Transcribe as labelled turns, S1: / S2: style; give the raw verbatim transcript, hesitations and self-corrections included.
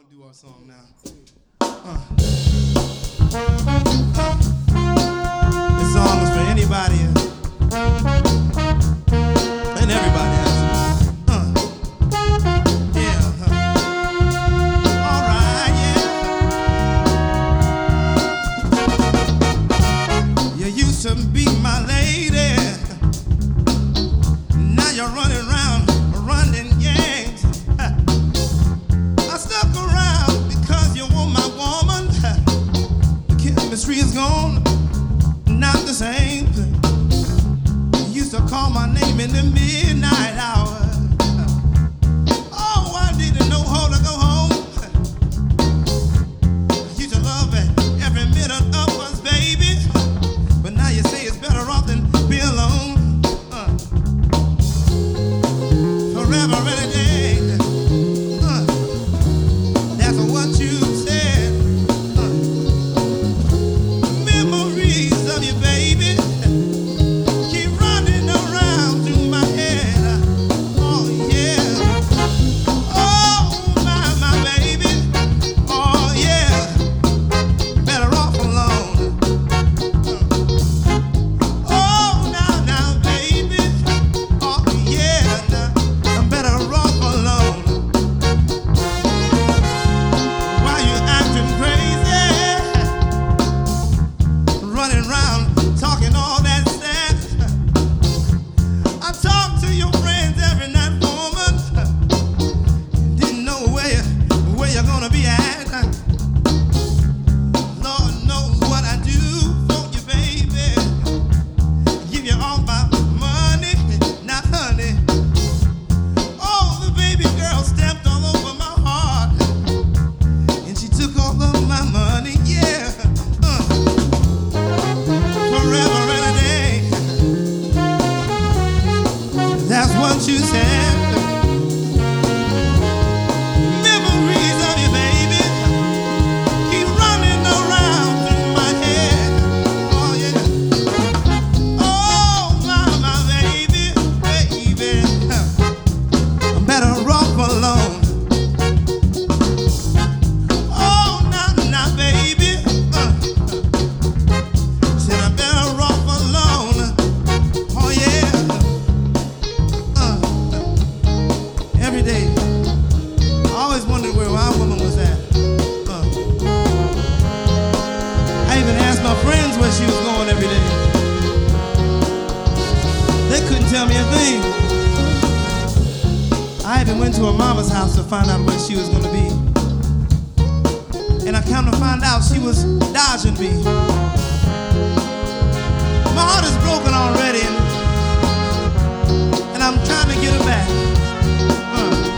S1: gonna do our song now. Uh. Uh. This song is for anybody and everybody, actually. Uh. Yeah. Uh. All right, yeah. You used to be my lady. Now you're running around, running gangs. I stuck around because you were my woman. The chemistry is gone, not the same. You used to call my name in the midnight hour. Oh, I didn't know how to go home. I used to love every minute of us, baby. But now you say it's better off than be alone. Forever and a day. Uh, that's what you said. Uh, memories of you, baby, keep running around through my head. Oh, yeah. Oh, my, my baby. Oh, yeah. Better off alone. Uh, oh, now, now, baby. Oh, yeah. Now, I'm better off alone. Why you acting crazy? Running around talking all that stuff. I talk to your friends every night, woman. Didn't know where you, where you're gonna be at. Lord knows what I do for you, baby. Give you all my money, now honey. Oh, the baby girl stepped all over my heart, and she took all of my money, yeah. Uh, forever and a day. That's what you said. Memories of you, baby, keep running around through my head. Oh, yeah. Oh, my, my baby, baby. I'm better off alone. Oh, nah, nah, baby. Uh, said I'm better off alone. Oh, yeah. Uh, every day. I always wondered where my woman was at. Uh, I even asked my friends where she was going every day. They couldn't tell me a thing. I even went to her mama's house to find out where she was going to be. And I come to find out she was dodging me. My heart is broken already, and, and I'm trying to get her back. Uh.